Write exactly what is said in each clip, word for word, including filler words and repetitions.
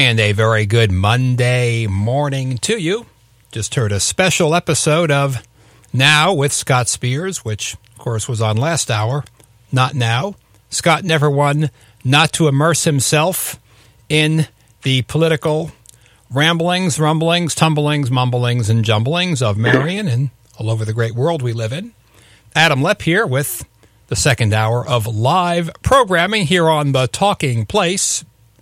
And a very good Monday morning to you. Just heard a special episode of Now with Scott Spears, which, of course, was on last hour. Not now. Scott never won not to immerse himself in the political ramblings, rumblings, tumblings, mumblings, and jumblings of Marion and all over the great world we live in. Adam Lepp here with the second hour of live programming here on the Talking Place,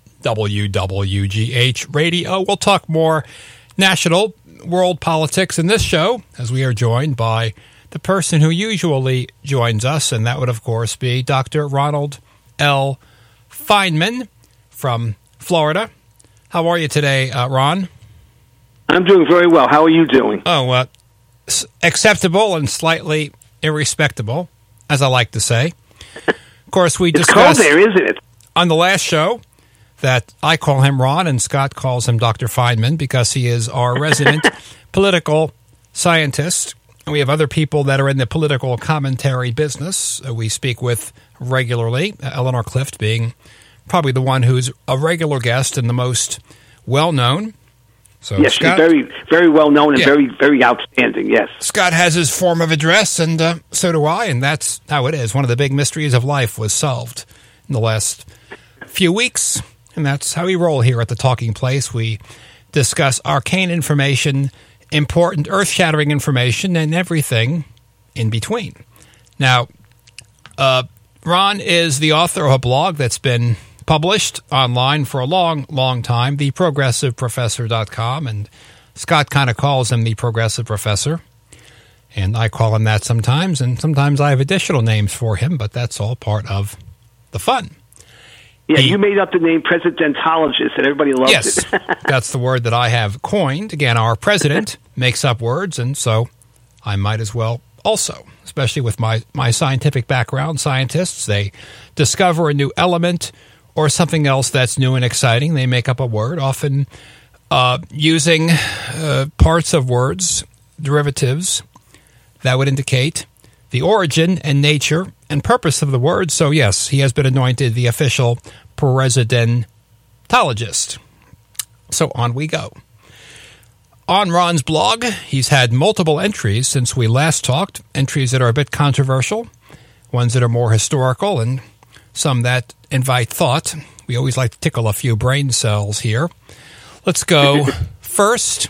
W W G H Radio. We'll talk more national world politics in this show as we are joined by the person who usually joins us, and that would, of course, be Doctor Ronald L. Feynman from Florida. How are you today, uh, Ron? I'm doing very well. How are you doing? Oh, uh, acceptable and slightly irrespectable, as I like to say. Of course, we it's discussed cold there, isn't it? On the last show that I call him Ron and Scott calls him Doctor Feynman because he is our resident political scientist. And we have other people that are in the political commentary business uh, we speak with regularly, uh, Eleanor Clift being probably the one who's a regular guest and the most well-known. So yes, Scott, she's very, very well-known and yeah. very, very outstanding, yes. Scott has his form of address, and uh, so do I, and that's how it is. One of the big mysteries of life was solved in the last few weeks. And that's how we roll here at the Talking Place. We discuss arcane information, important earth-shattering information, and everything in between. Now, uh, Ron is the author of a blog that's been published online for a long, long time, the progressive professor dot com, and Scott kind of calls him the Progressive Professor, and I call him that sometimes, and sometimes I have additional names for him, but that's all part of the fun. Yeah, He, you made up the name presidentologist, and everybody loves yes, it. Yes, that's the word that I have coined. Again, our president makes up words, and so I might as well also, especially with my, my scientific background. Scientists, they discover a new element or something else that's new and exciting. They make up a word, often uh, using uh, parts of words, derivatives, that would indicate the origin and nature and purpose of the word. So, yes, he has been anointed the official presidentologist. So on we go. On Ron's blog, he's had multiple entries since we last talked, entries that are a bit controversial, ones that are more historical, and some that invite thought. We always like to tickle a few brain cells here. Let's go first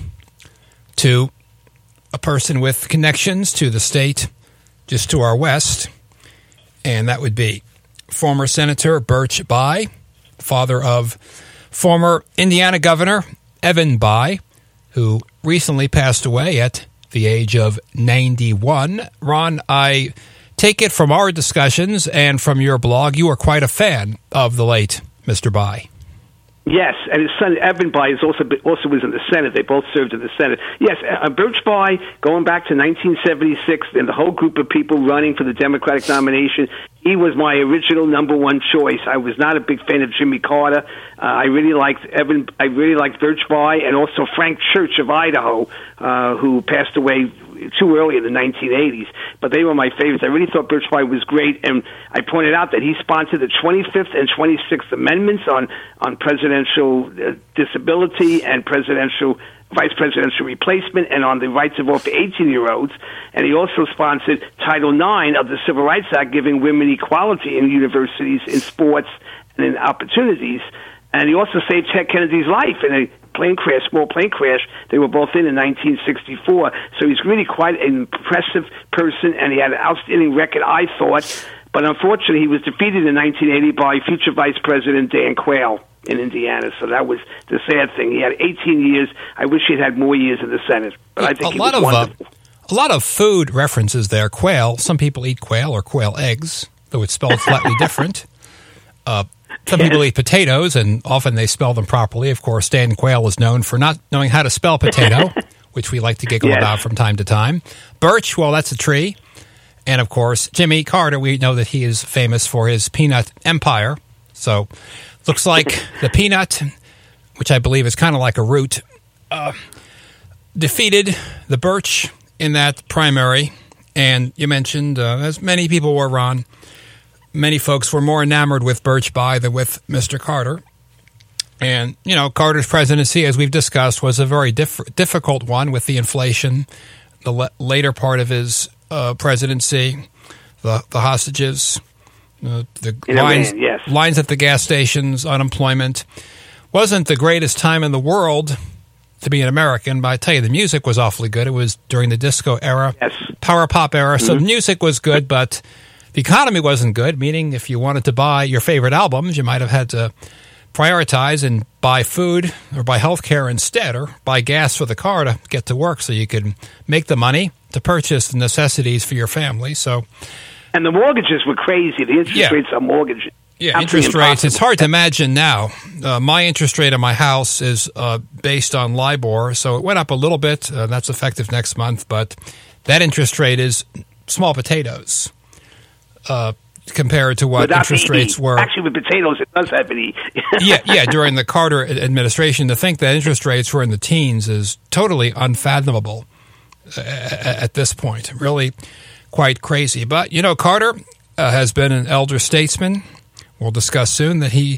to a person with connections to the state just to our west, and that would be former Senator Birch Bayh, father of former Indiana Governor Evan Bayh, who recently passed away at the age of ninety-one. Ron, I take it from our discussions and from your blog, you are quite a fan of the late Mister Bayh. Yes, and his son Evan Bayh is also also was in the Senate. They both served in the Senate. Yes, uh, Birch Bayh, going back to nineteen seventy-six, and the whole group of people running for the Democratic nomination, he was my original number one choice. I was not a big fan of Jimmy Carter. Uh, I really liked Evan. I really liked Birch Bayh, and also Frank Church of Idaho, uh, who passed away too early in the nineteen eighties. But they were my favorites. I really thought Birch Bayh was great, and I pointed out that he sponsored the twenty-fifth and twenty-sixth Amendments on on presidential uh, disability and presidential vice presidential replacement, and on the right to vote for eighteen-year-olds. And he also sponsored Title nine of the Civil Rights Act, giving women equality in universities, in sports, and in opportunities. And he also saved Ted Kennedy's life in a plane crash, small plane crash. They were both in in nineteen sixty-four. So he's really quite an impressive person, and he had an outstanding record, I thought. But unfortunately, he was defeated in nineteen eighty by future Vice President Dan Quayle in Indiana. So that was the sad thing. He had eighteen years. I wish he'd had more years in the Senate. But I think a he lot was of wonderful. Uh, a lot of food references there. Quail. Some people eat quail or quail eggs, though it's spelled slightly different. Uh, some people eat potatoes, and often they spell them properly. Of course, Dan Quayle is known for not knowing how to spell potato, which we like to giggle yes. about from time to time. Birch, well, that's a tree. And, of course, Jimmy Carter, we know that he is famous for his peanut empire. So, looks like the peanut, which I believe is kind of like a root, uh, defeated the Birch in that primary. And you mentioned, uh, as many people were, Ron, many folks were more enamored with Birch Bayh than with Mister Carter. And, you know, Carter's presidency, as we've discussed, was a very diff- difficult one with the inflation, the le- later part of his uh, presidency, the, the hostages, uh, the In lines, Iran, yes. lines at the gas stations, unemployment. Wasn't the greatest time in the world to be an American, but I tell you, the music was awfully good. It was during the disco era, Yes. power pop era, so Mm-hmm. the music was good, but the economy wasn't good, meaning if you wanted to buy your favorite albums, you might have had to prioritize and buy food or buy health care instead, or buy gas for the car to get to work so you could make the money to purchase the necessities for your family. So, And the mortgages were crazy. The interest Yeah. rates on mortgages. yeah, Absolutely interest rates. It's impossible. hard to imagine now. Uh, my interest rate on my house is uh, based on LIBOR, so it went up a little bit. Uh, that's effective next month, but that interest rate is small potatoes uh, compared to what Without interest the E. rates were. Actually, with potatoes, it does have an E. yeah, yeah. During the Carter administration, to think that interest rates were in the teens is totally unfathomable uh, at this point. Really, quite crazy. But you know, Carter uh, has been an elder statesman. We'll discuss soon that he,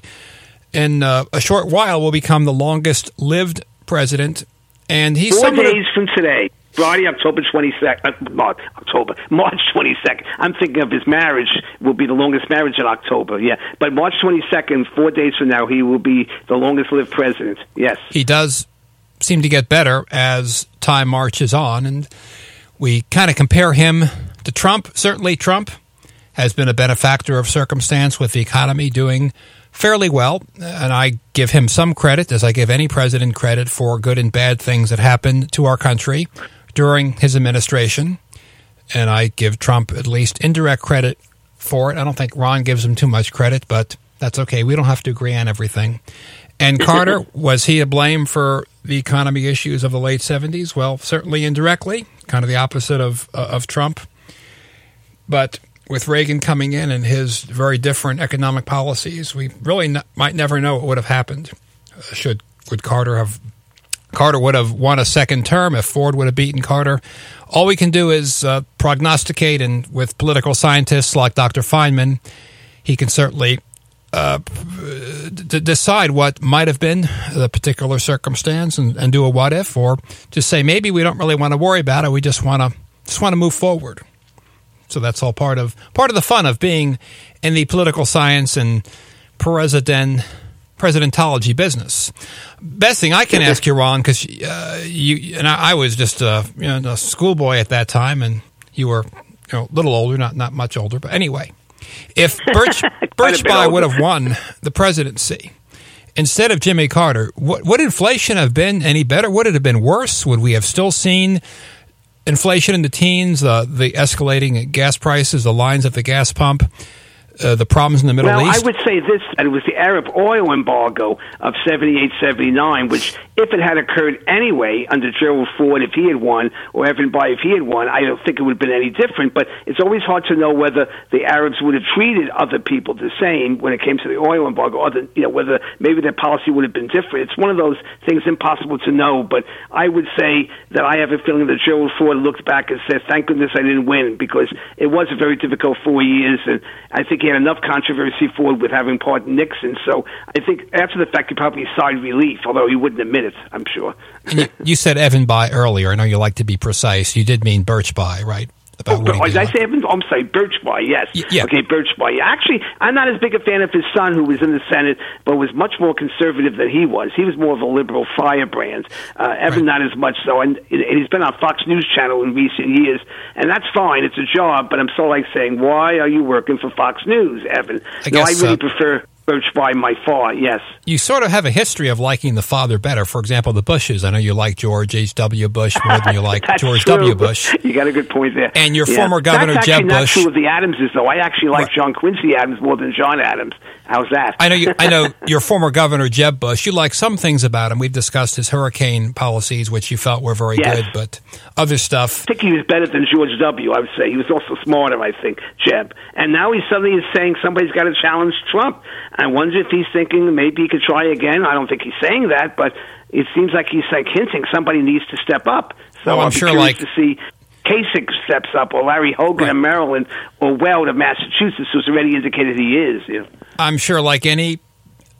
in uh, a short while, will become the longest-lived president, and he's Four someone who- days from today, Friday, October twenty-second, uh, March, October, March twenty-second. I'm thinking of his marriage will be the longest marriage in October, yeah. But March twenty-second, four days from now, he will be the longest-lived president, yes. he does seem to get better as time marches on, and we kind of compare him to Trump. Certainly, Trump has been a benefactor of circumstance with the economy doing fairly well, and I give him some credit, as I give any president credit, for good and bad things that happened to our country during his administration, and I give Trump at least indirect credit for it. I don't think Ron gives him too much credit, but that's okay. We don't have to agree on everything. And Carter, was he to blame for the economy issues of the late seventies? Well, certainly indirectly, kind of the opposite of uh, of Trump. But with Reagan coming in and his very different economic policies, we really n- might never know what would have happened. Uh, should would Carter have Carter would have won a second term if Ford would have beaten Carter? All we can do is uh, prognosticate, and with political scientists like Doctor Feynman, he can certainly uh, d- decide what might have been the particular circumstance and, and do a what if, or just say maybe we don't really want to worry about it. We just want to just want to move forward. So that's all part of part of the fun of being in the political science and president presidentology business. Best thing I can ask you, Ron, because uh, you and I, I was just a, you know, a schoolboy at that time, and you were, you know, a little older, not not much older, but anyway, if Birch Birchby would have won the presidency instead of Jimmy Carter, what, would inflation have been any better? Would it have been worse? Would we have still seen inflation in the teens, uh, the escalating gas prices, the lines at the gas pump, uh, the problems in the Middle well, East? I would say this, that it was the Arab oil embargo of seventy-eight, seventy-nine, which, if it had occurred anyway under Gerald Ford, if he had won, or Evan Bayh, if he had won, I don't think it would have been any different. But it's always hard to know whether the Arabs would have treated other people the same when it came to the oil embargo, or the, you know, whether maybe their policy would have been different. It's one of those things impossible to know. But I would say that I have a feeling that Gerald Ford looked back and said, thank goodness I didn't win, because it was a very difficult four years, and I think he had enough controversy forward with having pardoned Nixon. So I think after the fact, he probably sighed relief, although he wouldn't admit it, I'm sure. And you, you said Evan Bayh earlier. I know you like to be precise. You did mean Birchby, right? About Oh, winning did the I election. say Evan? I'm sorry, Birchby, yes. Y- yeah. Okay, Birchby. Actually, I'm not as big a fan of his son, who was in the Senate, but was much more conservative than he was. He was more of a liberal firebrand. Uh, Evan, Right. not as much so. And, and he's been on Fox News Channel in recent years, and that's fine. It's a job, but I'm sort of like saying, why are you working for Fox News, Evan? I no, I guess, really uh, prefer Birchby by far, yes. You sort of have a history of liking the father better. For example, the Bushes. I know you like George H W. Bush more than you like That's George true. W. Bush. You got a good point there. And your Yeah. former governor, That's Jeb actually not Bush. true of the Adamses, though. I actually like Right. John Quincy Adams more than John Adams. How's that? I know you. I know your former governor, Jeb Bush. You like some things about him. We've discussed his hurricane policies, which you felt were very Yes. good, but other stuff. I think he was better than George W., I would say. He was also smarter, I think, Jeb. And now he suddenly is saying somebody's got to challenge Trump. I wonder if he's thinking maybe he could try again. I don't think he's saying that, but it seems like he's like hinting somebody needs to step up. So Well, I'm I'll be sure, curious like- to see Kasich steps up, or Larry Hogan Right. of Maryland, or Weld of Massachusetts, who's already indicated he is. You know. I'm sure, like any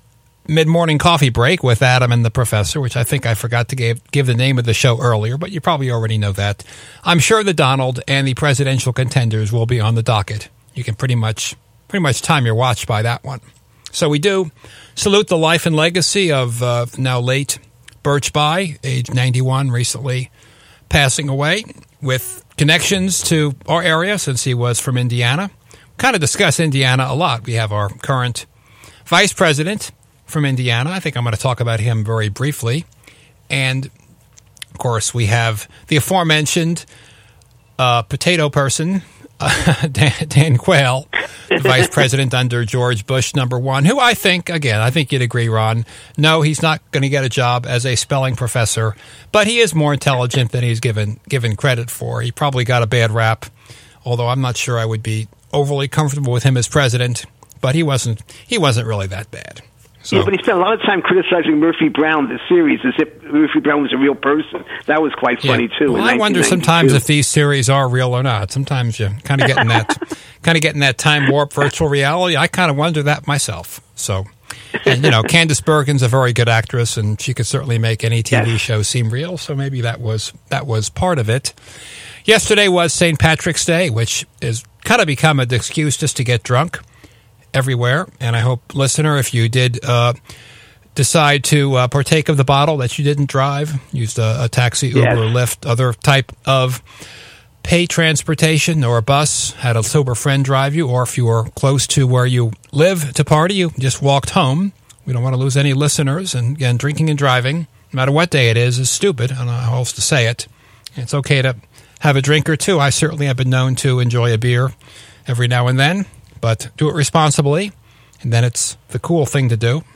mid-morning coffee break with Adam and the Professor, which I think I forgot to give, give the name of the show earlier, but you probably already know that. I'm sure the Donald and the presidential contenders will be on the docket. You can pretty much pretty much time your watch by that one. So we do salute the life and legacy of uh, now late Birch Bayh, age ninety-one, recently passing away, with connections to our area since he was from Indiana. Kind of discuss Indiana a lot. We have our current vice president from Indiana. I think I'm going to talk about him very briefly. And, of course, we have the aforementioned uh, potato person, uh, Dan, Dan Quayle, the vice president under George Bush number one, who I think, again, I think you'd agree, Ron, no, he's not going to get a job as a spelling professor, but he is more intelligent than he's given given credit for. He probably got a bad rap, although I'm not sure I would be overly comfortable with him as president, but he wasn't he wasn't really that bad. So, yeah, but he spent a lot of time criticizing Murphy Brown, the series, as if Murphy Brown was a real person. That was quite funny, yeah. too. Well, I wonder sometimes if these series are real or not. Sometimes you kind of getting that kind of getting that time warp virtual reality. I kind of wonder that myself. So, and you know, Candice Bergen's a very good actress, and she could certainly make any T V yes. show seem real. So maybe that was that was part of it. Yesterday was Saint Patrick's Day, which is kind of become an excuse just to get drunk everywhere. And I hope, listener, if you did uh, decide to uh, partake of the bottle, that you didn't drive, used a, a taxi, Uber, yes. Lyft, other type of pay transportation or a bus, had a sober friend drive you, or if you were close to where you live to party, you just walked home. We don't want to lose any listeners. And again, drinking and driving, no matter what day it is, is stupid. I don't know how else to say it. It's okay to have a drink or two. I certainly have been known to enjoy a beer every now and then, but do it responsibly, and then it's the cool thing to do.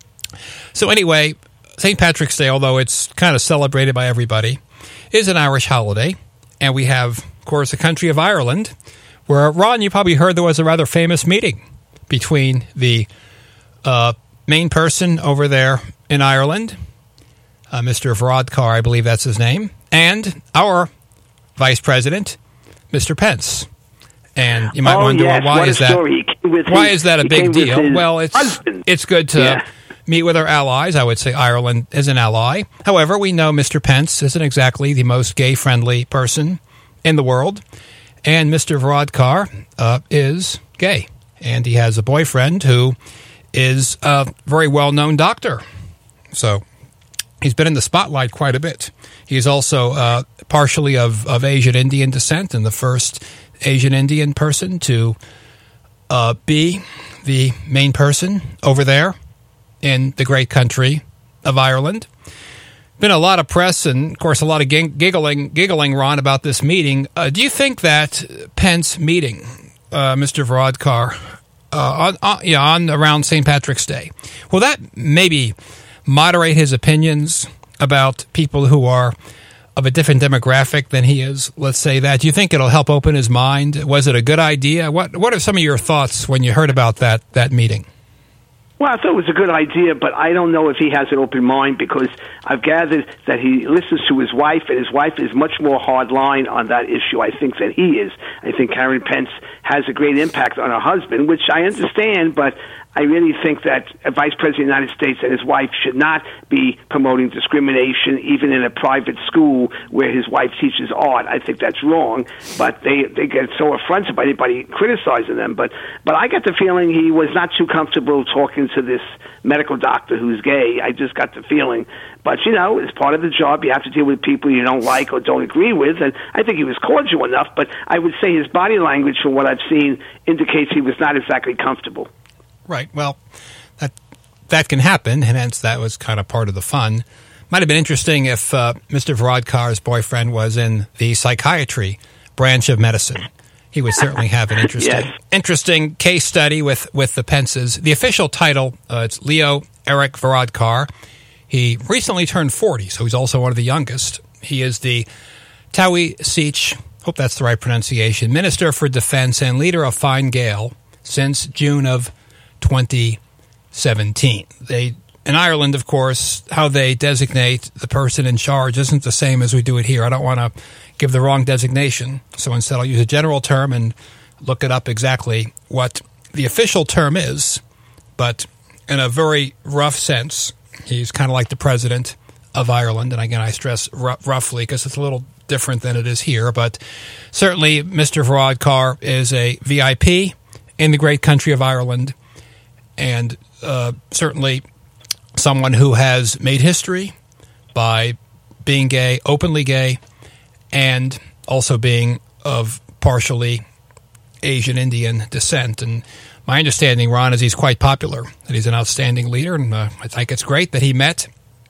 So anyway, Saint Patrick's Day, although it's kind of celebrated by everybody, is an Irish holiday, and we have, of course, the country of Ireland, where, Ron, you probably heard there was a rather famous meeting between the uh, main person over there in Ireland, uh, Mister Varadkar, I believe that's his name, and our Vice President, Mister Pence. And you might oh, wonder, yes. well, why what is that? Why his, is that a big deal? Well, it's husband. it's good to yeah. meet with our allies. I would say Ireland is an ally. However, we know Mister Pence isn't exactly the most gay-friendly person in the world, and Mister Varadkar uh, is gay, and he has a boyfriend who is a very well-known doctor. So he's been in the spotlight quite a bit. He's also uh, partially of, of Asian Indian descent, and the first Asian Indian person to uh, be the main person over there in the great country of Ireland. Been a lot of press and, of course, a lot of giggling, giggling, Ron, about this meeting. Uh, do you think that Pence meeting, uh, Mister Varadkar, uh, on, on, yeah, on around Saint Patrick's Day, will that maybe moderate his opinions about people who are of a different demographic than he is? Let's say that. Do you think it'll help open his mind? Was it a good idea? What What are some of your thoughts when you heard about that that meeting? Well, I thought it was a good idea, but I don't know if he has an open mind, because I've gathered that he listens to his wife, and his wife is much more hardline on that issue, I think, than he is. I think Karen Pence has a great impact on her husband, which I understand, but I really think that a vice president of the United States and his wife should not be promoting discrimination, even in a private school where his wife teaches art. I think that's wrong, but they, they get so affronted by anybody criticizing them. But, but I got the feeling he was not too comfortable talking to this medical doctor who's gay. I just got the feeling. But, you know, it's part of the job. You have to deal with people you don't like or don't agree with, and I think he was cordial enough, but I would say his body language, from what I've seen, indicates he was not exactly comfortable. Right. Well, that that can happen, and hence that was kind of part of the fun. Might have been interesting if uh, Mister Varadkar's boyfriend was in the psychiatry branch of medicine. He would certainly have an interesting yes. interesting case study with, with the Pences. The official title, uh, it's Leo Eric Varadkar. He recently turned forty, so he's also one of the youngest. He is the Taoiseach, hope that's the right pronunciation, Minister for Defense and leader of Fine Gael since June of twenty seventeen. They, in Ireland, of course, how they designate the person in charge isn't the same as we do it here. I don't want to give the wrong designation, so instead I'll use a general term and look it up exactly what the official term is. But in a very rough sense. He's kind of like the president of Ireland, and again, I stress r- roughly because it's a little different than it is here, but certainly Mister Varadkar is a V I P in the great country of Ireland, and uh, certainly someone who has made history by being gay, openly gay, and also being of partially Asian Indian descent. And my understanding, Ron, is he's quite popular, that he's an outstanding leader, and uh, I think it's great that he met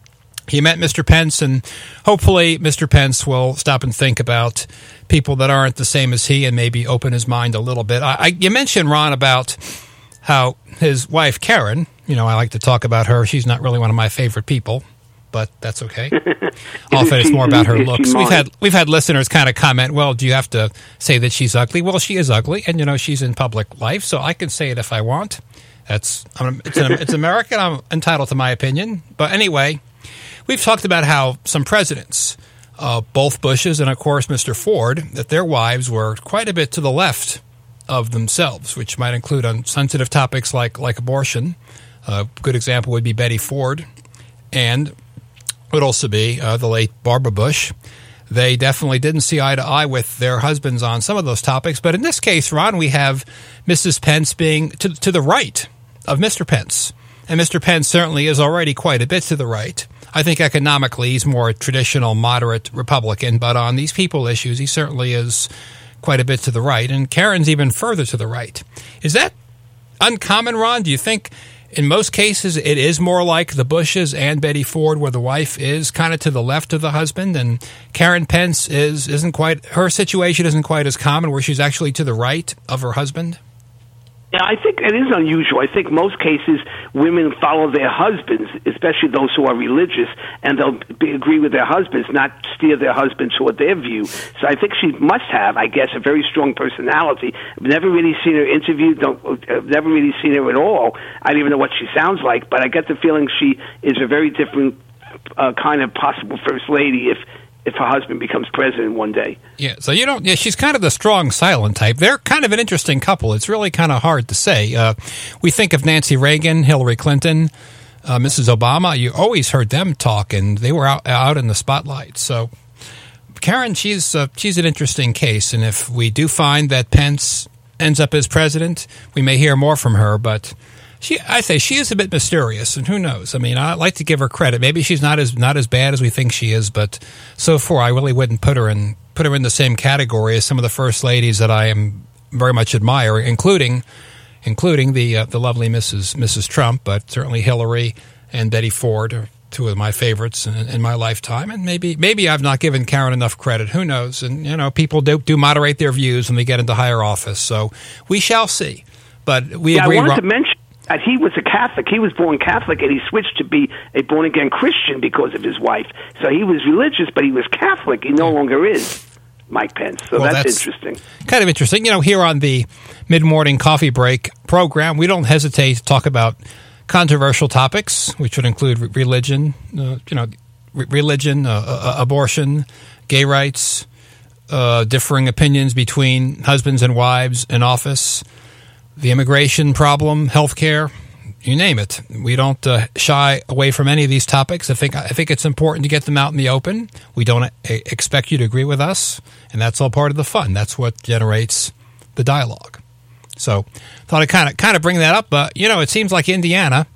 he met Mister Pence, and hopefully Mister Pence will stop and think about people that aren't the same as he and maybe open his mind a little bit. I, I, you mentioned, Ron, about how his wife, Karen, you know, I like to talk about her. She's not really one of my favorite people, but that's okay. Often it's more about her looks. We've had we've had listeners kind of comment, well, do you have to say that she's ugly? Well, she is ugly, and, you know, she's in public life, so I can say it if I want. That's I'm, it's, an, it's American. I'm entitled to my opinion. But anyway, we've talked about how some presidents, uh, both Bushes and, of course, Mister Ford, that their wives were quite a bit to the left of themselves, which might include on sensitive topics like, like abortion. A good example would be Betty Ford, and would also be uh, the late Barbara Bush. They definitely didn't see eye to eye with their husbands on some of those topics. But in this case, Ron, we have Missus Pence being to, to the right of Mister Pence. And Mister Pence certainly is already quite a bit to the right. I think economically he's more a traditional moderate Republican, but on these people issues, he certainly is quite a bit to the right. And Karen's even further to the right. Is that uncommon, Ron? Do you think in most cases it is more like the Bushes and Betty Ford, where the wife is kind of to the left of the husband, and Karen Pence is, isn't quite, her situation isn't quite as common, where she's actually to the right of her husband? Yeah, I think it is unusual. I think most cases women follow their husbands, especially those who are religious, and they'll be, agree with their husbands, not steer their husbands toward their view. So I think she must have, I guess, a very strong personality. I've never really seen her interviewed. Don't, I've never really seen her at all. I don't even know what she sounds like, but I get the feeling she is a very different uh, kind of possible first lady if if her husband becomes president one day. Yeah, so you don't, yeah, she's kind of the strong, silent type. They're kind of an interesting couple. It's really kind of hard to say. Uh, we think of Nancy Reagan, Hillary Clinton, uh, Missus Obama. You always heard them talk, and they were out, out in the spotlight. So Karen, she's, uh, she's an interesting case, and if we do find that Pence ends up as president, we may hear more from her, but She, I say she is a bit mysterious, and who knows? I mean, I like to give her credit. Maybe she's not as not as bad as we think she is, but so far I really wouldn't put her in put her in the same category as some of the first ladies that I am very much admire, including including the uh, the lovely Missus Missus Trump, but certainly Hillary and Betty Ford are two of my favorites in, in my lifetime. And maybe maybe I've not given Karen enough credit. Who knows? And you know, people do do moderate their views when they get into higher office, so we shall see. But we yeah, agree. I wanted Ro- to mention. And he was a Catholic. He was born Catholic, and he switched to be a born-again Christian because of his wife. So he was religious, but he was Catholic. He no longer is, Mike Pence. So well, that's, that's interesting. Kind of interesting. You know, here on the Mid-Morning Coffee Break program, we don't hesitate to talk about controversial topics, which would include religion, uh, you know, re- religion, uh, uh, abortion, gay rights, uh, differing opinions between husbands and wives in office, the immigration problem, healthcare, you name it. We don't uh, shy away from any of these topics. I think I think it's important to get them out in the open. We don't a- expect you to agree with us, and that's all part of the fun. That's what generates the dialogue. So, thought I'd kind of kind of bring that up. But you know, it seems like Indiana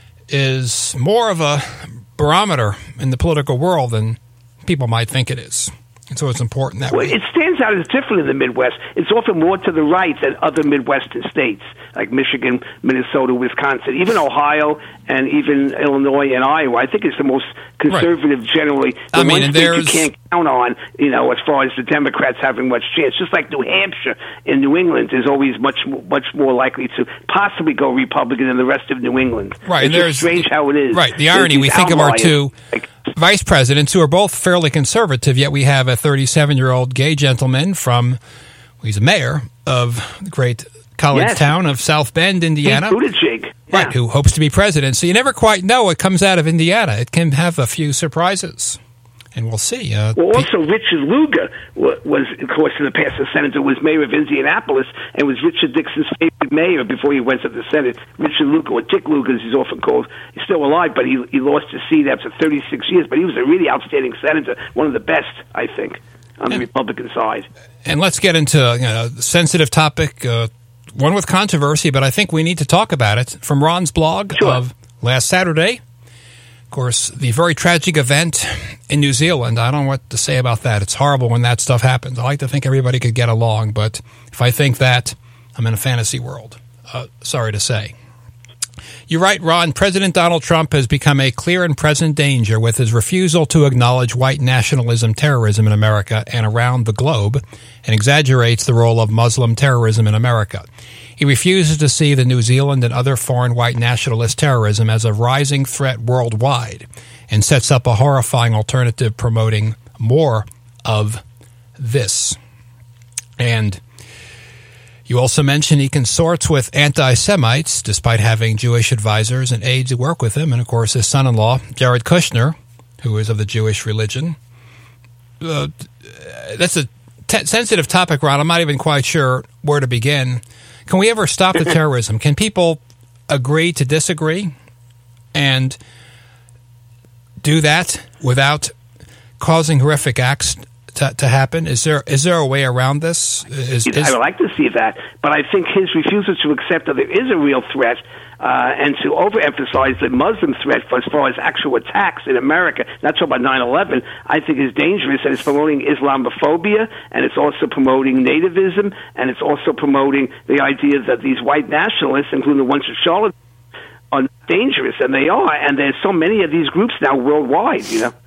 is more of a barometer in the political world than people might think it is. And so it's important that well, way. It stands out as different in the Midwest. It's often more to the right than other Midwestern states, like Michigan, Minnesota, Wisconsin, even Ohio, and even Illinois and Iowa. I think it's the most conservative right. generally. The I mean, one and state there's... you can't count on, you know, as far as the Democrats having much chance. Just like New Hampshire and New England is always much, much more likely to possibly go Republican than the rest of New England. Right, it's and there's strange how it is. Right, the irony, we think outliers. of our two like, vice presidents who are both fairly conservative, yet we have a thirty-seven-year-old gay gentleman from, well, he's a mayor of the great college yes. town of South Bend, Indiana. Pete Buttigieg. Right, yeah. who hopes to be president. So you never quite know what comes out of Indiana. It can have a few surprises. And we'll see. Uh, well, also, Richard Lugar was, of course, in the past, the senator, was mayor of Indianapolis and was Richard Nixon's favorite mayor before he went to the Senate. Richard Lugar, or Dick Lugar, as he's often called, he's still alive, but he, he lost his seat after thirty-six years. But he was a really outstanding senator, one of the best, I think, on the and, Republican side. And let's get into you know, a sensitive topic, uh, one with controversy, but I think we need to talk about it. From Ron's blog sure. of last Saturday. Of course, the very tragic event in New Zealand. I don't know what to say about that. It's horrible when that stuff happens. I like to think everybody could get along, but if I think that, I'm in a fantasy world. Uh, sorry to say. You're right, Ron. President Donald Trump has become a clear and present danger with his refusal to acknowledge white nationalism terrorism in America and around the globe, and exaggerates the role of Muslim terrorism in America. He refuses to see the New Zealand and other foreign white nationalist terrorism as a rising threat worldwide, and sets up a horrifying alternative promoting more of this. And you also mentioned he consorts with anti-Semites, despite having Jewish advisors and aides who work with him, and of course his son-in-law, Jared Kushner, who is of the Jewish religion. Uh, that's a t- sensitive topic, Ron. I'm not even quite sure where to begin. Can we ever stop the terrorism? Can people agree to disagree and do that without causing horrific acts to, to happen? Is there is there a way around this? Is, is, I would like to see that, but I think his refusal to accept that there is a real threat uh, and to overemphasize the Muslim threat for as far as actual attacks in America, not talking about nine eleven, I think is dangerous, and it's promoting Islamophobia, and it's also promoting nativism, and it's also promoting the idea that these white nationalists, including the ones in Charlotte, are dangerous, and they are, and there's so many of these groups now worldwide, you know.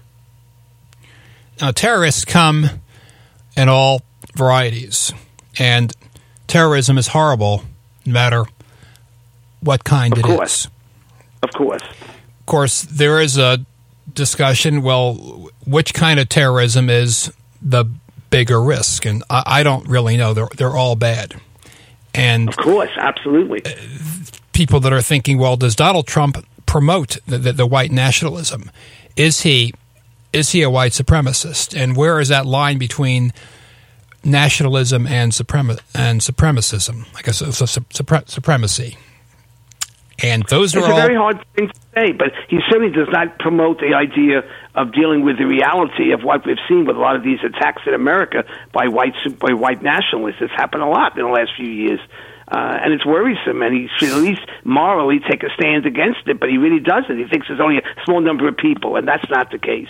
Now, terrorists come in all varieties, and terrorism is horrible, no matter what kind of it course. is. Of course. Of course, there is a discussion, well, which kind of terrorism is the bigger risk? And I, I don't really know. They're, they're all bad. And of course, absolutely. People that are thinking, well, does Donald Trump promote the, the, the white nationalism? Is he... Is he a white supremacist? And where is that line between nationalism and suprema- and supremacism? I guess it's a su- supre- supremacy. And those are it's all... It's a very hard thing to say, but he certainly does not promote the idea of dealing with the reality of what we've seen with a lot of these attacks in America by white by white nationalists. It's happened a lot in the last few years. Uh, and it's worrisome, and he should at least morally take a stand against it, but he really doesn't. He thinks there's only a small number of people, and that's not the case.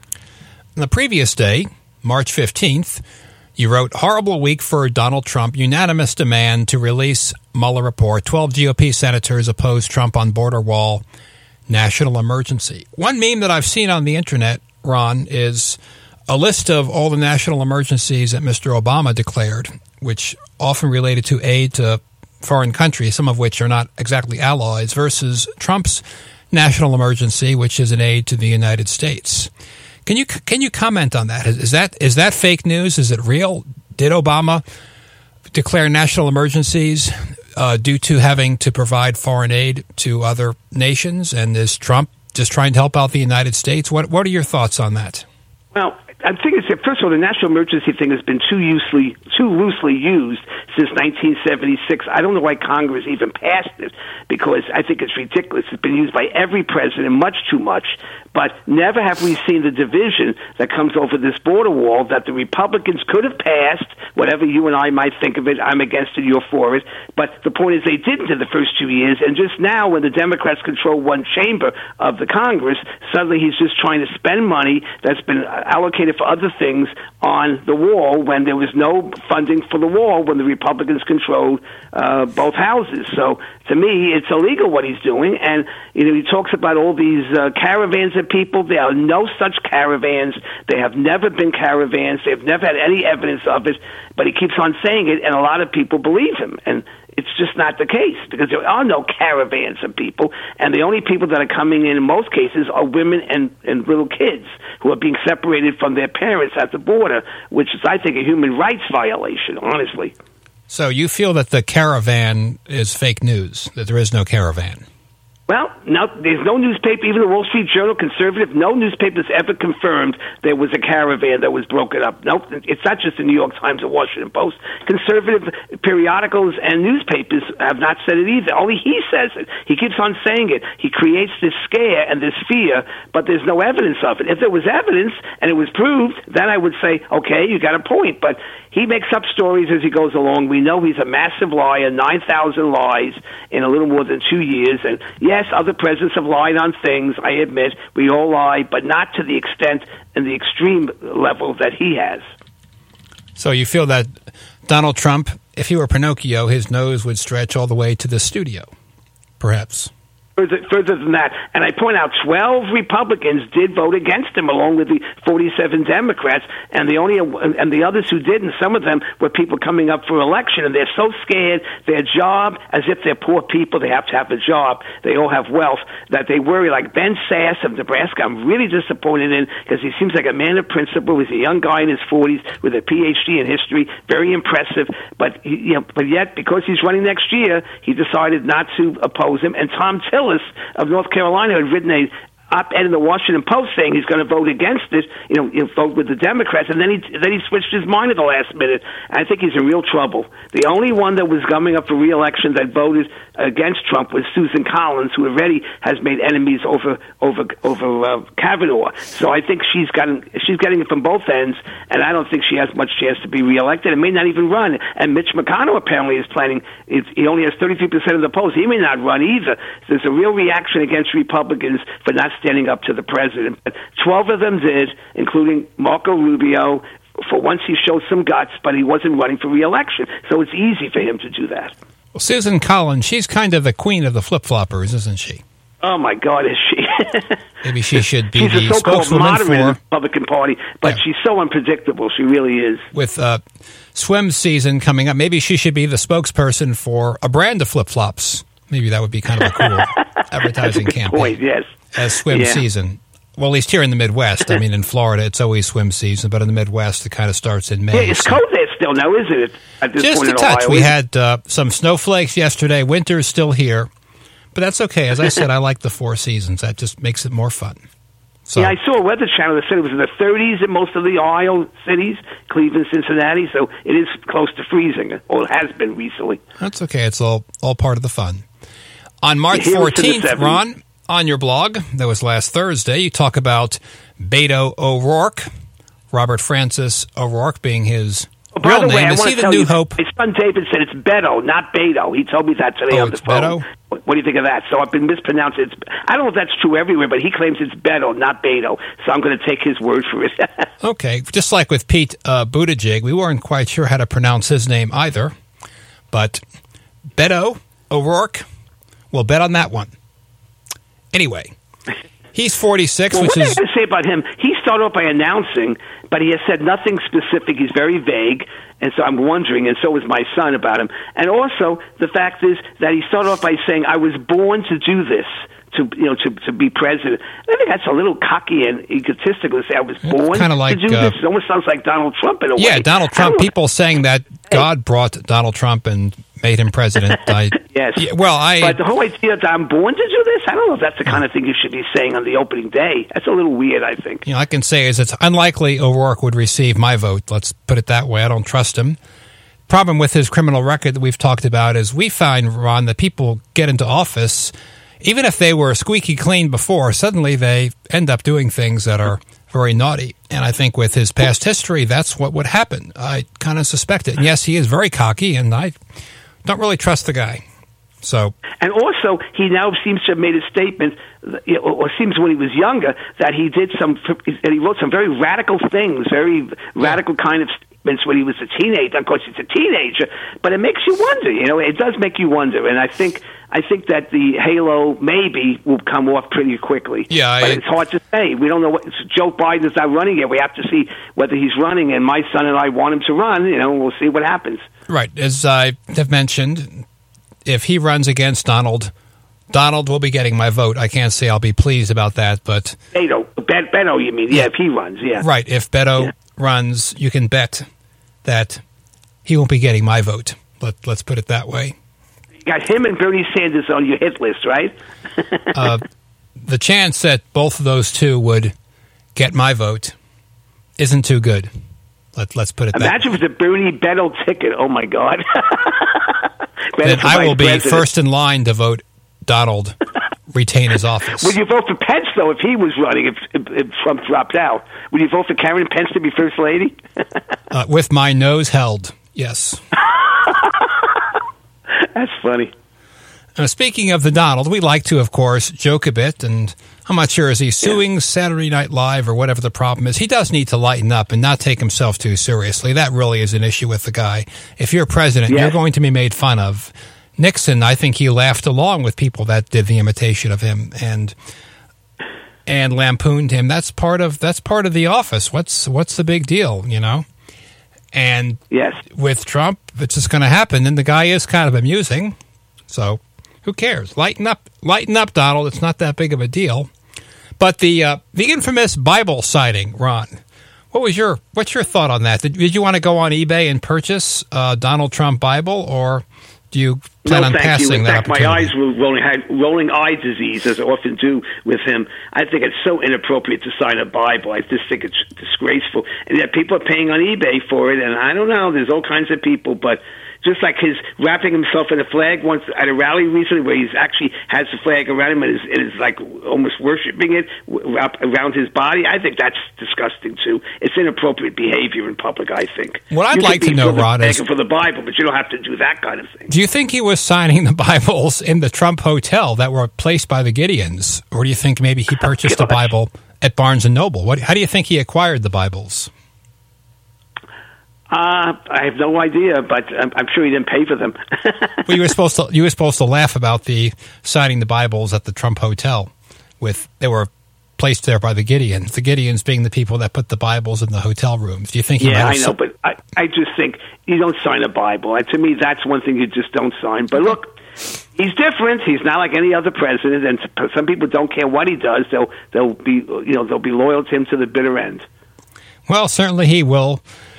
On the previous day, March fifteenth, you wrote, horrible week for Donald Trump, unanimous demand to release Mueller report. twelve G O P senators oppose Trump on border wall, national emergency. One meme that I've seen on the internet, Ron, is a list of all the national emergencies that Mister Obama declared, which often related to aid to foreign countries, some of which are not exactly allies, versus Trump's national emergency, which is an aid to the United States. Can you can you comment on that? Is, is that is that fake news? Is it real? Did Obama declare national emergencies uh, due to having to provide foreign aid to other nations? And is Trump just trying to help out the United States? What what are your thoughts on that? Well, I think it's first of all, the national emergency thing has been too loosely too loosely used since nineteen seventy-six. I don't know why Congress even passed it, because I think it's ridiculous. It's been used by every president, much too much. But never have we seen the division that comes over this border wall that the Republicans could have passed, whatever you and I might think of it. I'm against it, you're for it. But the point is they didn't in the first two years. And just now, when the Democrats control one chamber of the Congress, suddenly he's just trying to spend money that's been allocated for other things on the wall when there was no funding for the wall when the Republicans controlled uh, both houses. So to me, it's illegal what he's doing. And you know, he talks about all these uh, caravans of people. There are no such caravans. They have never been caravans. They've never had any evidence of it. But he keeps on saying it, and a lot of people believe him. And it's just not the case, because there are no caravans of people, and the only people that are coming in in most cases are women and, and little kids who are being separated from their parents at the border, which is, I think, a human rights violation, honestly. So you feel that the caravan is fake news, that there is no caravan? Well, no, there's no newspaper, even the Wall Street Journal, conservative, no newspaper's ever confirmed there was a caravan that was broken up. Nope, it's not just the New York Times or Washington Post. Conservative periodicals and newspapers have not said it either. Only he says it. He keeps on saying it. He creates this scare and this fear, but there's no evidence of it. If there was evidence and it was proved, then I would say, okay, you got a point. But he makes up stories as he goes along. We know he's a massive liar, nine thousand lies in a little more than two years. And yes, other presidents have lied on things, I admit. We all lie, but not to the extent and the extreme level that he has. So you feel that Donald Trump, if he were Pinocchio, his nose would stretch all the way to the studio, perhaps? Further, further than that, and I point out twelve Republicans did vote against him, along with the forty-seven Democrats, and the only and the others who didn't. Some of them were people coming up for election, and they're so scared their job, as if they're poor people, they have to have a job. They all have wealth that they worry. Like Ben Sasse of Nebraska, I'm really disappointed in because he seems like a man of principle. He's a young guy in his forties with a P H D in history, very impressive. But he, you know, but yet because he's running next year, he decided not to oppose him. And Tom Tillis of North Carolina had written a op-ed in the Washington Post saying he's going to vote against it, you know, you know, vote with the Democrats, and then he then he switched his mind at the last minute. I think he's in real trouble. The only one that was coming up for re-election that voted against Trump was Susan Collins, who already has made enemies over over over uh, Kavanaugh. So I think she's gotten she's getting it from both ends, and I don't think she has much chance to be re-elected. And may not even run. And Mitch McConnell apparently is planning. It's, he only has thirty-three percent of the polls. He may not run either. So there's a real reaction against Republicans for not standing up to the president. But twelve of them did, including Marco Rubio. For once, he showed some guts, but he wasn't running for re-election. So it's easy for him to do that. Well, Susan Collins, she's kind of the queen of the flip-floppers, isn't she? Oh, my God, is she? Maybe she should be she's the a so-called spokeswoman moderate for in the Republican Party, but yeah. she's so unpredictable. She really is. With uh, swim season coming up, maybe she should be the spokesperson for a brand of flip-flops. Maybe that would be kind of a cool advertising That's a good campaign. Point, yes. As swim yeah. season. Well, at least here in the Midwest. I mean, in Florida, it's always swim season, but in the Midwest, it kind of starts in May. Yeah, it's so. cold there still now, isn't it? At this Just point a in touch. Ohio, we had uh, some snowflakes yesterday. Winter's still here. But that's okay. As I said, I like the four seasons. That just makes it more fun. So. Yeah, I saw a weather channel that said it was in the thirties in most of the Ohio cities, Cleveland, Cincinnati, so it is close to freezing, or it has been recently. That's okay. It's all, all part of the fun. On March fourteenth, Ron, on your blog, that was last Thursday, you talk about Beto O'Rourke, Robert Francis O'Rourke being his oh, real way, name. Is he the New you, Hope? My son David said it's Beto, not Beto. He told me that today oh, on the it's phone. Beto? What, what do you think of that? So I've been mispronouncing it. I don't know if that's true everywhere, but he claims it's Beto, not Beto. So I'm going to take his word for it. Okay. Just like with Pete uh, Buttigieg, we weren't quite sure how to pronounce his name either. But Beto O'Rourke, we'll bet on that one. Anyway, he's forty-six, well, which what is... What I say about him, he started off by announcing, but he has said nothing specific. He's very vague, and so I'm wondering, and so was my son about him. And also, the fact is that he started off by saying, I was born to do this, to you know, to, to be president. I think that's a little cocky and egotistical to say I was born kind of like, to do uh, this. It almost sounds like Donald Trump in a yeah, way. Yeah, Donald Trump, people saying that God brought Donald Trump and made him president. I, yes. Yeah, well, I... But the whole idea that I'm born to do this, I don't know if that's the kind of thing you should be saying on the opening day. That's a little weird, I think. You know, I can say is it's unlikely O'Rourke would receive my vote. Let's put it that way. I don't trust him. Problem with his criminal record that we've talked about is we find, Ron, that people get into office, even if they were squeaky clean before, suddenly they end up doing things that are very naughty. And I think with his past history, that's what would happen. I kind of suspect it. And yes, he is very cocky, and I don't really trust the guy. So, and also, he now seems to have made a statement, or seems when he was younger, that he did some, that he wrote some very radical things, very radical kind of statements when he was a teenager. Of course, he's a teenager, but it makes you wonder. You know, it does make you wonder, and I think, I think that the halo maybe will come off pretty quickly. Yeah, I, but it's hard to say. We don't know what Joe Biden is not running yet. We have to see whether he's running, and my son and I want him to run. You know, we'll see what happens. Right, as I have mentioned, if he runs against Donald, Donald will be getting my vote. I can't say I'll be pleased about that, but... Beto, Bet, Beto, you mean? Yeah, if he runs, yeah. Right, if Beto yeah. runs, you can bet that he won't be getting my vote. Let, let's put it that way. you got him and Bernie Sanders on your hit list, right? uh, the chance that both of those two would get my vote isn't too good. Let, let's put it that way. Imagine if it's a Bernie Beto ticket. Oh, my God. Then I will be president. First in line to vote Donald retain his office. Would you vote for Pence, though, if he was running, if, if, if Trump dropped out? Would you vote for Karen Pence to be first lady? uh, with my nose held, yes. That's funny. Uh, speaking of the Donald, we like to, of course, joke a bit, and I'm not sure, is he suing yeah. Saturday Night Live or whatever the problem is? He does need to lighten up and not take himself too seriously. That really is an issue with the guy. If you're president, yes. you're going to be made fun of. Nixon, I think he laughed along with people that did the imitation of him and and lampooned him. That's part of that's part of the office. What's what's the big deal, you know? And yes. with Trump, it's just going to happen. And the guy is kind of amusing, so who cares? Lighten up, lighten up, Donald. It's not that big of a deal. But the uh, the infamous Bible sighting, Ron. What was your what's your thought on that? Did, did you want to go on eBay and purchase a Donald Trump Bible, or do you plan no, on thank passing you. In that fact, my eyes were rolling, had rolling eye disease, as I often do with him. I think it's so inappropriate to sign a Bible. I just think it's disgraceful. And yet people are paying on eBay for it, and I don't know, there's all kinds of people, but just like his wrapping himself in a flag once at a rally recently where he's actually has the flag around him and is, and is like almost worshiping it around his body. I think that's disgusting too. It's inappropriate behavior in public, I think. What I'd you like to know, Rod, is for the Bible, but you don't have to do that kind of thing. Do you think he was signing the Bibles in the Trump hotel that were placed by the Gideons, or do you think maybe he purchased oh, a Bible at Barnes and Noble? What, how do you think he acquired the Bibles? Uh, I have no idea, but I'm, I'm sure he didn't pay for them. Well, you were supposed to you were supposed to laugh about the signing the Bibles at the Trump hotel. With they were placed there by the Gideons. The Gideons being the people that put the Bibles in the hotel rooms. Do you think? He yeah, might have I know, but I, I just think you don't sign a Bible. And to me, that's one thing you just don't sign. But look, he's different. He's not like any other president, and some people don't care what he does. They'll they'll be you know they'll be loyal to him to the bitter end. Well, certainly he will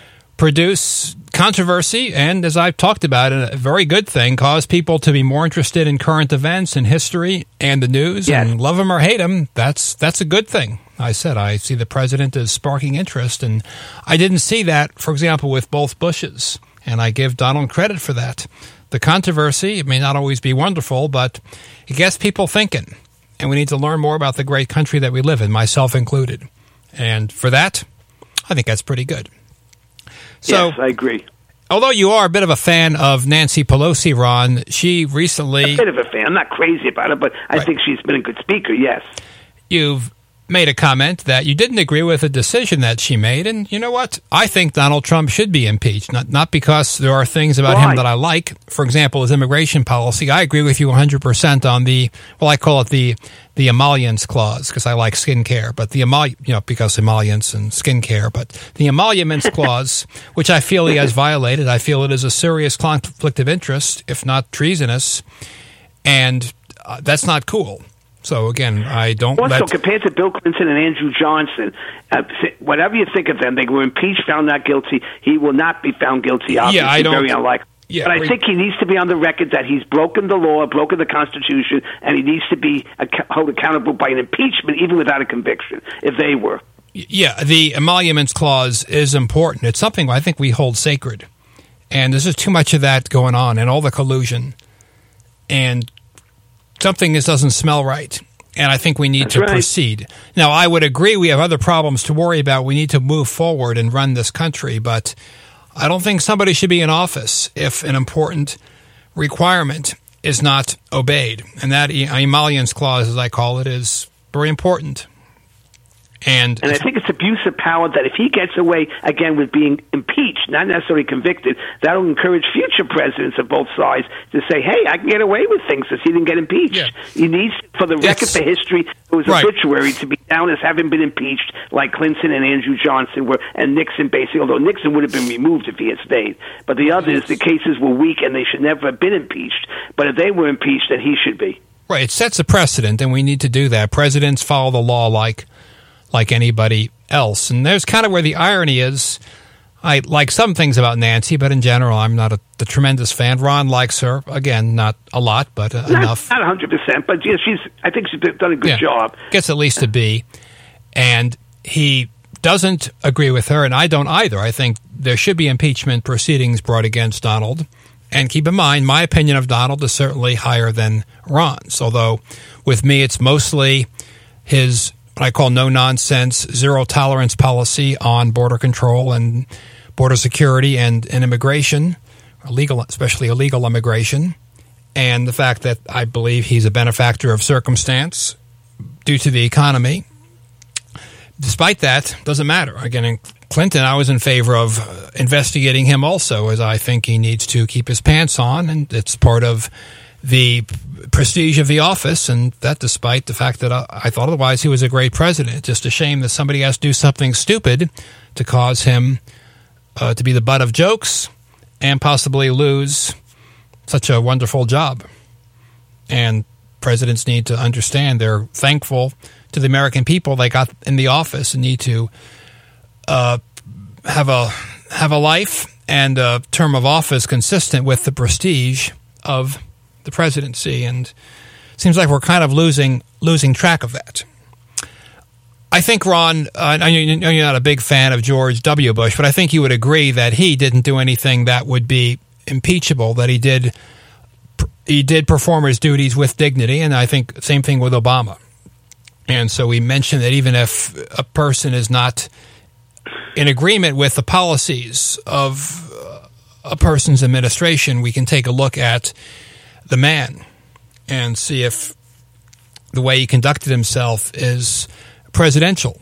produce controversy, and as I've talked about, a very good thing, cause people to be more interested in current events and history and the news, yes. and love him or hate him, that's that's a good thing. I said I see the president as sparking interest, and I didn't see that, for example, with both Bushes, and I give Donald credit for that. The controversy, it may not always be wonderful, but it gets people thinking, and we need to learn more about the great country that we live in, myself included. And for that, I think that's pretty good. So, yes, I agree. Although you are a bit of a fan of Nancy Pelosi, Ron, she recently... A bit of a fan. I'm not crazy about it, but I right. think she's been a good speaker, yes. You've made a comment that you didn't agree with a decision that she made, and you know what? I think Donald Trump should be impeached, not not because there are things about Why? him that I like. For example, his immigration policy. I agree with you one hundred percent on the, well, I call it the the emollients clause because I like skincare, but the emol, you know, because emollients and skincare, but the emoluments clause, which I feel he has violated. I feel it is a serious conflict of interest, if not treasonous, and uh, that's not cool. So, again, I don't... Also, let... compared to Bill Clinton and Andrew Johnson, uh, whatever you think of them, they were impeached, found not guilty. He will not be found guilty, obviously. Yeah, I don't... Very unlikely. Yeah, but I think he needs to be on the record that he's broken the law, broken the Constitution, and he needs to be ac- held accountable by an impeachment, even without a conviction, if they were. Yeah, the emoluments clause is important. It's something I think we hold sacred. And there's just too much of that going on, and all the collusion. And... something that doesn't smell right, and I think we need That's to right. proceed. Now, I would agree we have other problems to worry about. We need to move forward and run this country, but I don't think somebody should be in office if an important requirement is not obeyed. And that emollients clause, as I call it, is very important. And, and I think it's abuse of power that if he gets away, again, with being impeached, not necessarily convicted, that'll encourage future presidents of both sides to say, hey, I can get away with things since he didn't get impeached. Yeah. He needs, for the record, It's, for history, it was right. obituary to be down as having been impeached, like Clinton and Andrew Johnson were, and Nixon, basically, although Nixon would have been removed if he had stayed. But the others, the cases were weak, and they should never have been impeached. But if they were impeached, then he should be. Right. It sets a precedent, and we need to do that. Presidents follow the law like... like anybody else. And there's kind of where the irony is. I like some things about Nancy, but in general, I'm not a the tremendous fan. Ron likes her. Again, not a lot, but uh, not, enough. Not one hundred percent, but yeah, she's. I think she's done a good yeah. job. Gets at least a B. And he doesn't agree with her, and I don't either. I think there should be impeachment proceedings brought against Donald. And keep in mind, my opinion of Donald is certainly higher than Ron's, although with me it's mostly his what I call no-nonsense, zero-tolerance policy on border control and border security and, and immigration, illegal, especially illegal immigration, and the fact that I believe he's a benefactor of circumstance due to the economy. Despite that, doesn't matter. Again, in Clinton, I was in favor of investigating him also, as I think he needs to keep his pants on, and it's part of the prestige of the office, and that despite the fact that I, I thought otherwise he was a great president. It's just a shame that somebody has to do something stupid to cause him uh, to be the butt of jokes and possibly lose such a wonderful job. And presidents need to understand they're thankful to the American people they got in the office and need to uh, have a have a life and a term of office consistent with the prestige of the presidency, and it seems like we're kind of losing losing track of that. I think, Ron, uh, I know you're not a big fan of George W. Bush, but I think you would agree that he didn't do anything that would be impeachable, that he did he did perform his duties with dignity, and I think same thing with Obama. And so we mentioned that even if a person is not in agreement with the policies of a person's administration, we can take a look at the man and see if the way he conducted himself is presidential.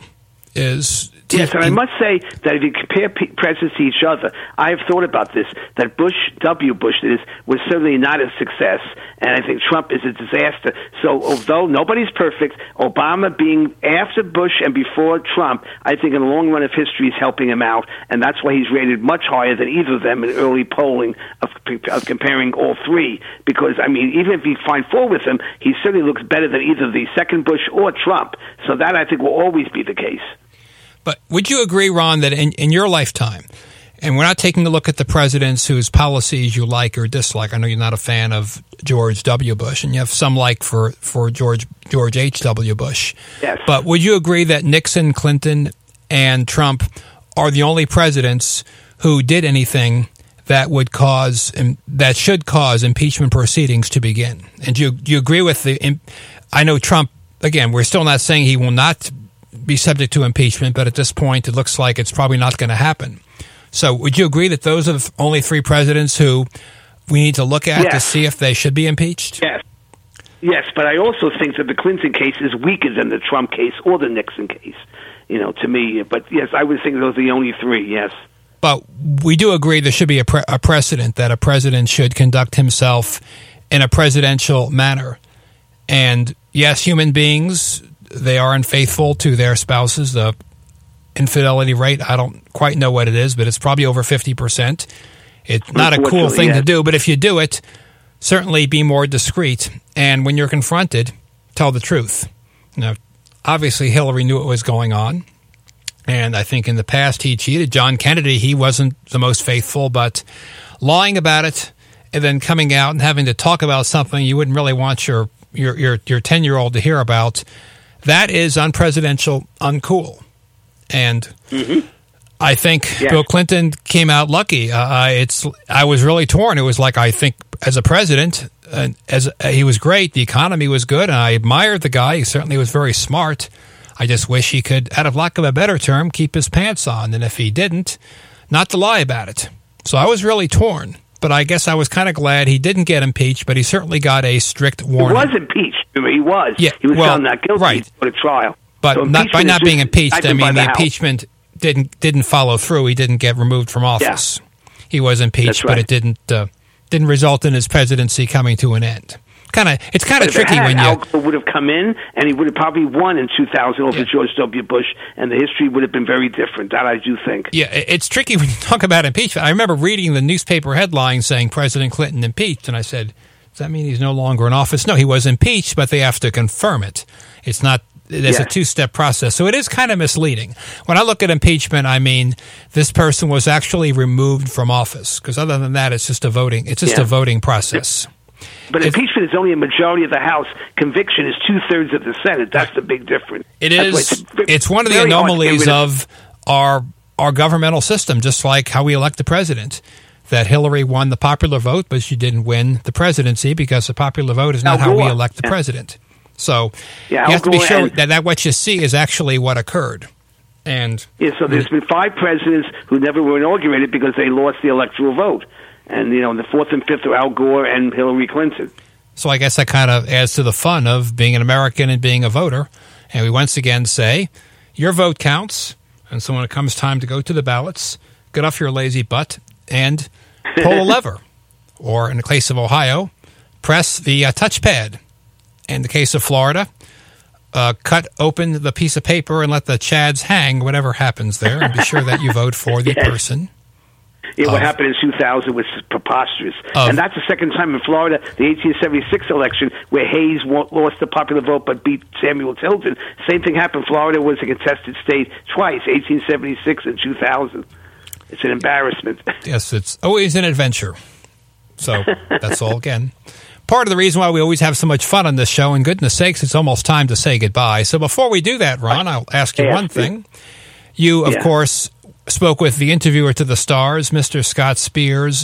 Is yes, and I must say that if you compare presidents to each other, I have thought about this, that Bush, W. Bush, is, was certainly not a success, and I think Trump is a disaster. So although nobody's perfect, Obama being after Bush and before Trump, I think in the long run of history is helping him out, and that's why he's rated much higher than either of them in early polling of, of comparing all three. Because, I mean, even if you find fault with him, he certainly looks better than either the second Bush or Trump. So that, I think, will always be the case. But would you agree, Ron, that in, in your lifetime, and we're not taking a look at the presidents whose policies you like or dislike. I know you're not a fan of George W. Bush, and you have some like for, for George George H W. Bush. Yes. But would you agree that Nixon, Clinton, and Trump are the only presidents who did anything that would cause that should cause impeachment proceedings to begin? And do you, do you agree with the? I know Trump. Again, we're still not saying he will not be subject to impeachment, but at this point, it looks like it's probably not going to happen. So would you agree that those are the only three presidents who we need to look at yes. to see if they should be impeached? Yes. Yes, but I also think that the Clinton case is weaker than the Trump case or the Nixon case, you know, to me. But yes, I would think those are the only three, yes. But we do agree there should be a, pre- a precedent that a president should conduct himself in a presidential manner. And yes, human beings, they are unfaithful to their spouses. The infidelity rate, I don't quite know what it is, but it's probably over fifty percent. It's not a cool thing yeah. to do, but if you do it, certainly be more discreet. And when you're confronted, tell the truth. Now, obviously, Hillary knew what was going on. And I think in the past he cheated. John Kennedy, he wasn't the most faithful, but lying about it and then coming out and having to talk about something you wouldn't really want your your your, your ten-year-old to hear about, that is unpresidential, uncool. And mm-hmm. I think yes. Bill Clinton came out lucky. Uh, it's I was really torn. It was like, I think as a president, uh, as uh, he was great. The economy was good, and I admired the guy. He certainly was very smart. I just wish he could, out of lack of a better term, keep his pants on. And if he didn't, not to lie about it. So I was really torn. But I guess I was kind of glad he didn't get impeached, but he certainly got a strict warning. He was impeached. I mean, he was. Yeah, he was well, found not guilty right. for a trial. But so not by not being impeached, I mean, the, the impeachment House. didn't didn't follow through. He didn't get removed from office. Yeah. He was impeached, right. but it didn't uh, didn't result in his presidency coming to an end. Kind of, it's kind of tricky had, when you. Al Gore would have come in, and he would have probably won in two thousand over yeah. George W. Bush, and the history would have been very different. That I do think. Yeah, it's tricky when you talk about impeachment. I remember reading the newspaper headline saying President Clinton impeached, and I said, "Does that mean he's no longer in office?" No, he was impeached, but they have to confirm it. It's not. there's Yeah. a two-step process. So it is kind of misleading. When I look at impeachment, I mean, this person was actually removed from office, because other than that, it's just a voting, it's just Yeah. a voting process. But If- impeachment is only a majority of the House. Conviction is two-thirds of the Senate. That's the big difference. It That's why is. ve- It's one of the very hard to get anomalies rid of our our governmental system, just like how we elect the president. That Hillary won the popular vote, but she didn't win the presidency because the popular vote is not Al how we Gore. elect the Yeah. president. So Yeah, you Al have to be Gore sure and- that, that what you see is actually what occurred. And Yeah, so there's been five presidents who never were inaugurated because they lost the electoral vote. And, you know, the fourth and fifth are Al Gore and Hillary Clinton. so I guess that kind of adds to the fun of being an American and being a voter. And we once again say, your vote counts. And so when it comes time to go to the ballots, get off your lazy butt and pull a lever. Or in the case of Ohio, press the uh, touchpad. In the case of Florida, uh, cut open the piece of paper and let the chads hang, whatever happens there, and be sure that you vote for the Yes. person. Yeah, what Of- happened in two thousand was preposterous. Of- and that's the second time in Florida, the eighteen seventy-six election, where Hayes wa- lost the popular vote but beat Samuel Tilden. Same thing happened. Florida was a contested state twice, eighteen seventy-six and two thousand. It's an embarrassment. Yes, it's always an adventure. So that's all again. Part of the reason why we always have so much fun on this show, and goodness sakes, it's almost time to say goodbye. So before we do that, Ron, I'll ask you Yes. one thing. You, of Yeah. course, spoke with the interviewer to the stars, Mister Scott Spears,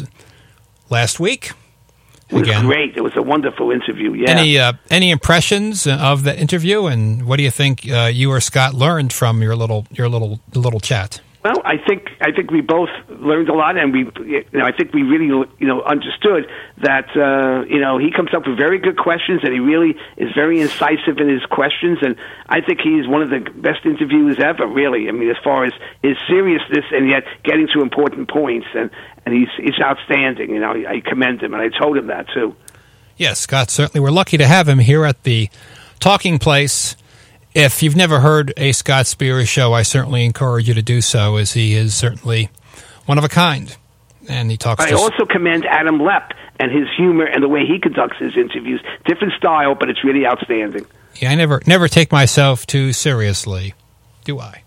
last week. It was Again. great. It was a wonderful interview. Yeah. Any uh, any impressions of the interview, and what do you think uh, you or Scott learned from your little your little little chat? Well, I think I think we both learned a lot, and we, you know, I think we really, you know, understood that, uh, you know, he comes up with very good questions, and he really is very incisive in his questions, and I think he's one of the best interviewers ever. Really, I mean, as far as his seriousness and yet getting to important points, and and he's he's outstanding. You know, I, I commend him, and I told him that too. Yes, Scott, certainly. We're lucky to have him here at the Talking Place. If you've never heard a Scott Spears show, I certainly encourage you to do so, as he is certainly one of a kind. And he talks I to also commend Adam Lepp and his humor and the way he conducts his interviews. Different style, but it's really outstanding. Yeah, I never never take myself too seriously, do I?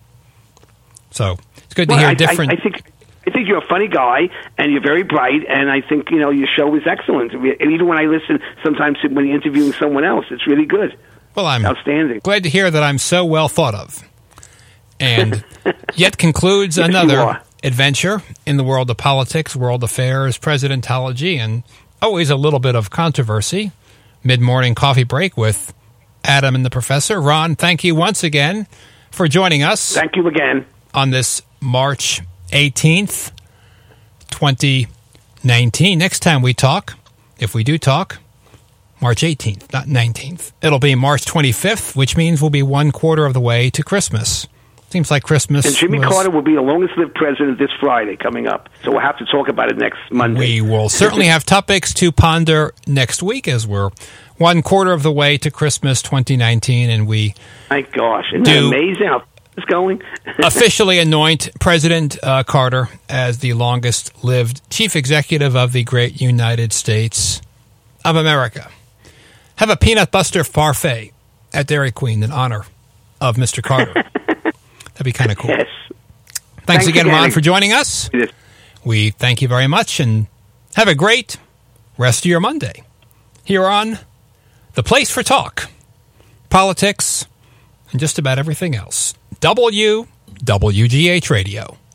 So it's good to Well, hear I, different. I, I think I think you're a funny guy, and you're very bright, and I think, you know, your show is excellent. And even when I listen, sometimes when you're interviewing someone else, it's really good. well, I'm Outstanding. glad to hear that I'm so well thought of. And yet concludes Yes, you another are. adventure in the world of politics, world affairs, presidentology, and always a little bit of controversy. Mid-morning coffee break with Adam and the Professor. Ron, thank you once again for joining us Thank you again. on this March eighteenth, twenty nineteen. Next time we talk, if we do talk, March eighteenth, not nineteenth. It'll be March twenty-fifth, which means we'll be one quarter of the way to Christmas. Seems like Christmas. And Jimmy was- Carter will be the longest-lived president this Friday coming up, so we'll have to talk about it next Monday. We will certainly have topics to ponder next week, as we're one quarter of the way to Christmas twenty nineteen, and we My gosh, isn't Do- that amazing how it's going? officially anoint President uh, Carter as the longest-lived chief executive of the great United States of America. Have a peanut butter parfait at Dairy Queen in honor of Mister Carter. That'd be kind of cool. Yes. Thanks, Thanks again, again. Ron, for joining us. Yes. We thank you very much, and have a great rest of your Monday here on The Place for Talk, Politics, and just about everything else. W W G H Radio.